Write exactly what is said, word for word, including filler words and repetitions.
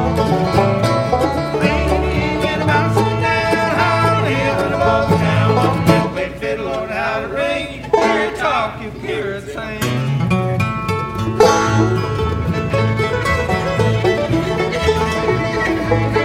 Singing about sundown, how to live in a ball town. On that big fiddle or how to ring. Hear it talk, you hear it sing. Thank you.